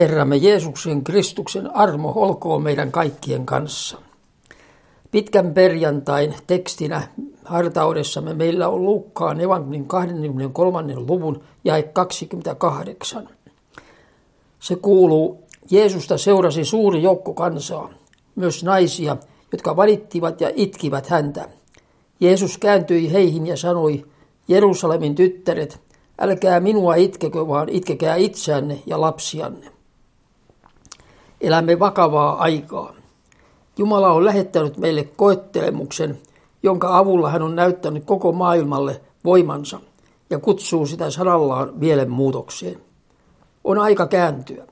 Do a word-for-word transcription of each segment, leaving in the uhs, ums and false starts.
Herramme Jeesuksen Kristuksen armo olkoon meidän kaikkien kanssa. Pitkän perjantain tekstinä hartaudessamme meillä on Luukkaan evankelin kaksikymmentäkolmannen luvun jae kaksikymmentäkahdeksan. Se kuuluu: Jeesusta seurasi suuri joukko kansaa, myös naisia, jotka valittivat ja itkivät häntä. Jeesus kääntyi heihin ja sanoi: Jerusalemin tyttäret, älkää minua itkekö, vaan itkekää itseänne ja lapsianne. Elämme vakavaa aikaa. Jumala on lähettänyt meille koettelemuksen, jonka avulla hän on näyttänyt koko maailmalle voimansa ja kutsuu sitä sanallaan mielenmuutokseen. On aika kääntyä.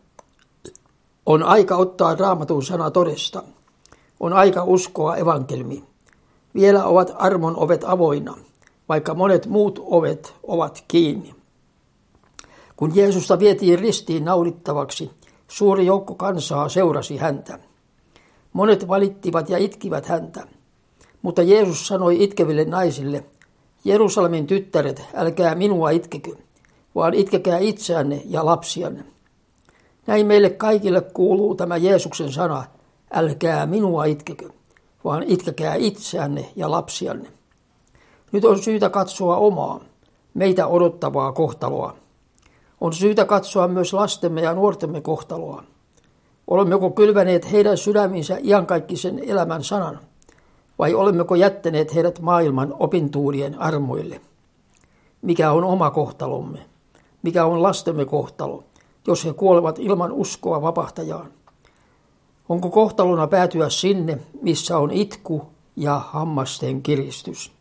On aika ottaa Raamatun sana todesta. On aika uskoa evankelmiin. Vielä ovat armon ovet avoinna, vaikka monet muut ovet ovat kiinni. Kun Jeesusta vietiin ristiin naulittavaksi, suuri joukko kansaa seurasi häntä. Monet valittivat ja itkivät häntä, mutta Jeesus sanoi itkeville naisille: Jerusalemin tyttäret, älkää minua itkekö, vaan itkekää itseänne ja lapsianne. Näin meille kaikille kuuluu tämä Jeesuksen sana: älkää minua itkekö, vaan itkekää itseänne ja lapsianne. Nyt on syytä katsoa omaa, meitä odottavaa kohtaloa. On syytä katsoa myös lastemme ja nuortemme kohtaloa. Olemmeko kylväneet heidän sydäminsä iankaikkisen elämän sanan, vai olemmeko jättäneet heidät maailman opintuurien armoille? Mikä on oma kohtalomme? Mikä on lastemme kohtalo, jos he kuolevat ilman uskoa vapahtajaan? Onko kohtalona päätyä sinne, missä on itku ja hammasten kiristys?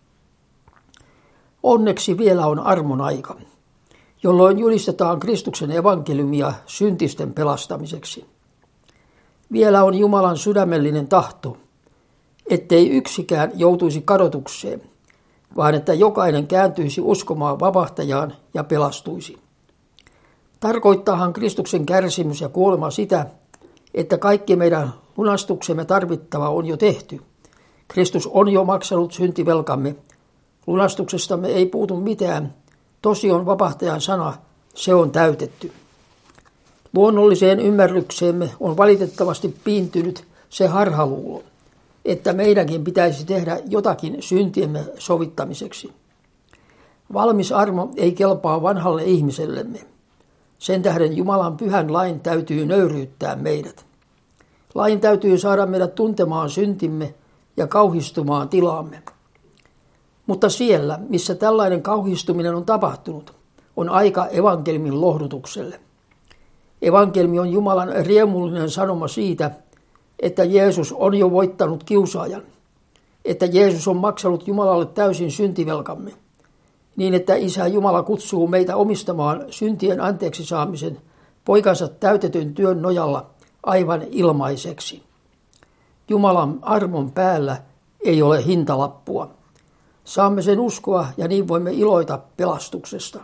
Onneksi vielä on armon aika, jolloin julistetaan Kristuksen evankeliumia syntisten pelastamiseksi. Vielä on Jumalan sydämellinen tahto, ettei yksikään joutuisi kadotukseen, vaan että jokainen kääntyisi uskomaan vapahtajaan ja pelastuisi. Tarkoittaahan Kristuksen kärsimys ja kuolema sitä, että kaikki meidän lunastuksemme tarvittava on jo tehty. Kristus on jo maksanut syntivelkamme. Lunastuksestamme ei puutu mitään. Tosi on vapahtajan sana, se on täytetty. Luonnolliseen ymmärrykseemme on valitettavasti piintynyt se harhaluulo, että meidänkin pitäisi tehdä jotakin syntiemme sovittamiseksi. Valmis armo ei kelpaa vanhalle ihmisellemme. Sen tähden Jumalan pyhän lain täytyy nöyryyttää meidät. Lain täytyy saada meidät tuntemaan syntimme ja kauhistumaan tilaamme. Mutta siellä, missä tällainen kauhistuminen on tapahtunut, on aika evankeliumin lohdutukselle. Evankelmi on Jumalan riemullinen sanoma siitä, että Jeesus on jo voittanut kiusaajan, että Jeesus on maksanut Jumalalle täysin syntivelkamme, niin että Isä Jumala kutsuu meitä omistamaan syntien anteeksi saamisen poikansa täytetyn työn nojalla aivan ilmaiseksi. Jumalan armon päällä ei ole hintalappua. Saamme sen uskoa ja niin voimme iloita pelastuksesta.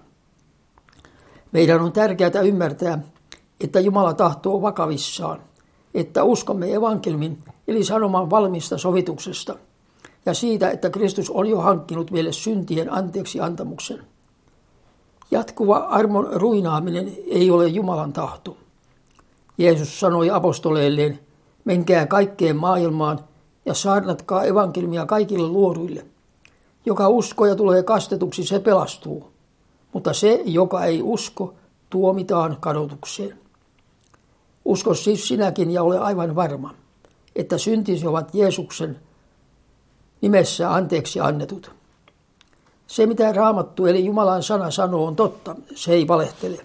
Meidän on tärkeää ymmärtää, että Jumala tahtoo vakavissaan, että uskomme evankeliumin eli sanoman valmista sovituksesta ja siitä, että Kristus on jo hankkinut meille syntien anteeksi antamuksen. Jatkuva armon ruinaaminen ei ole Jumalan tahto. Jeesus sanoi apostoleilleen: menkää kaikkeen maailmaan ja saarnatkaa evankeliumia kaikille luoduille. Joka uskoo ja tulee kastetuksi, se pelastuu, mutta se, joka ei usko, tuomitaan kadotukseen. Usko siis sinäkin ja ole aivan varma, että syntisi ovat Jeesuksen nimessä anteeksi annetut. Se, mitä Raamattu eli Jumalan sana sanoo, on totta, se ei valehtele.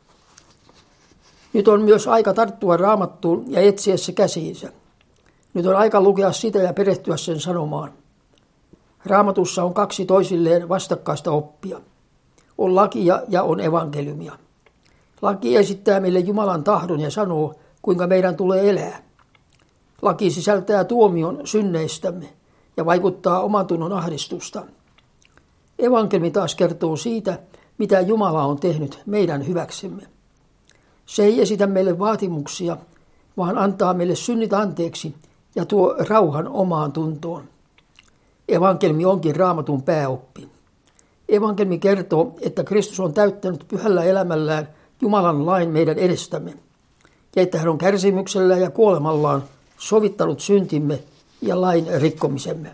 Nyt on myös aika tarttua Raamattuun ja etsiä se käsiinsä. Nyt on aika lukea sitä ja perehtyä sen sanomaan. Raamatussa on kaksi toisilleen vastakkaista oppia. On lakia ja on evankeliumia. Laki esittää meille Jumalan tahdon ja sanoo, kuinka meidän tulee elää. Laki sisältää tuomion synneistämme ja vaikuttaa oman tunnon ahdistusta. Evankeliumi taas kertoo siitä, mitä Jumala on tehnyt meidän hyväksemme. Se ei esitä meille vaatimuksia, vaan antaa meille synnit anteeksi ja tuo rauhan omaan tuntoon. Evankeliumi onkin Raamatun pääoppi. Evankeliumi kertoo, että Kristus on täyttänyt pyhällä elämällään Jumalan lain meidän edestämme. ja että hän on kärsimyksellä ja kuolemallaan sovittanut syntimme ja lain rikkomisemme.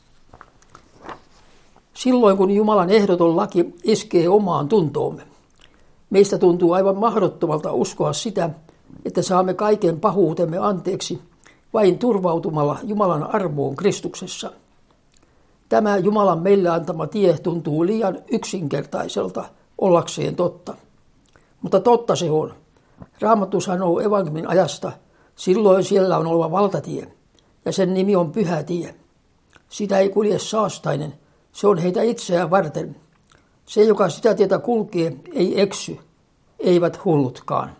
Silloin kun Jumalan ehdoton laki iskee omaan tuntoomme, meistä tuntuu aivan mahdottomalta uskoa sitä, että saamme kaiken pahuutemme anteeksi vain turvautumalla Jumalan armoon Kristuksessa. Tämä Jumalan meille antama tie tuntuu liian yksinkertaiselta ollakseen totta. Mutta totta se on. Raamattu sanoo evankeliumin ajasta, silloin siellä on oleva valtatie, ja sen nimi on pyhä tie. Sitä ei kulje saastainen, se on heitä itseään varten. Se, joka sitä tietä kulkee, ei eksy, eivät hullutkaan.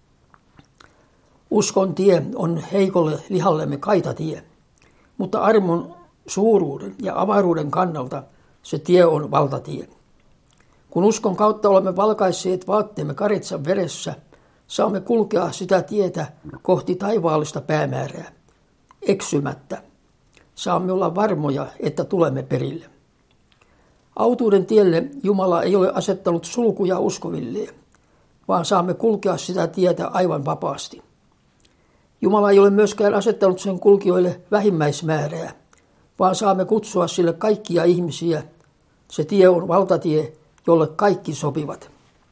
Uskon tie on heikolle lihallemme kaitatie, mutta armon suuruuden ja avaruuden kannalta se tie on valtatie. Kun uskon kautta olemme valkaisseet vaatteemme karitsan veressä, saamme kulkea sitä tietä kohti taivaallista päämäärää, eksymättä. Saamme olla varmoja, että tulemme perille. Autuuden tielle Jumala ei ole asettanut sulkuja uskoville, vaan saamme kulkea sitä tietä aivan vapaasti. Jumala ei ole myöskään asettanut sen kulkijoille vähimmäismäärää, vaan saamme kutsua sille kaikkia ihmisiä. Se tie on valtatie, jolle kaikki sopivat.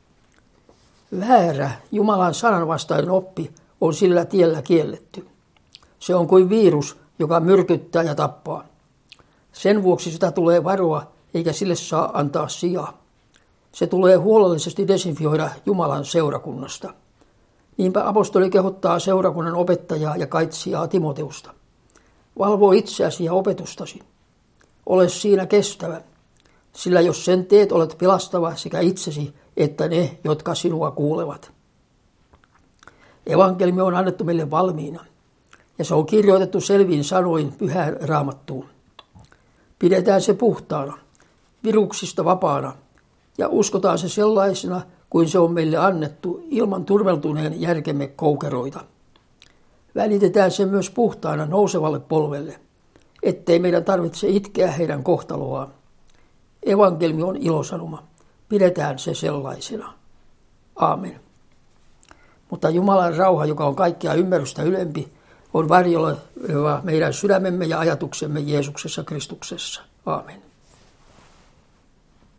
Väärä Jumalan sananvastainen oppi on sillä tiellä kielletty. Se on kuin virus, joka myrkyttää ja tappaa. Sen vuoksi sitä tulee varoa, eikä sille saa antaa sijaa. Se tulee huolellisesti desinfioida Jumalan seurakunnasta. Niinpä apostoli kehottaa seurakunnan opettajaa ja kaitsijaa Timoteusta. Valvo itseäsi ja opetustasi. Ole siinä kestävä, sillä jos sen teet, olet pelastava sekä itsesi että ne, jotka sinua kuulevat. Evankeliumi on annettu meille valmiina, ja se on kirjoitettu selvin sanoin pyhään Raamattuun. Pidetään se puhtaana, viruksista vapaana, ja uskotaan se sellaisena, kuin se on meille annettu ilman turmeltuneen järkemme koukeroita. Välitetään se myös puhtaana nousevalle polvelle, ettei meidän tarvitse itkeä heidän kohtaloaan. Evankeliumi on ilosanoma. Pidetään se sellaisena. Aamen. Mutta Jumalan rauha, joka on kaikkea ymmärrystä ylempi, on varjeleva meidän sydämemme ja ajatuksemme Jeesuksessa Kristuksessa. Aamen.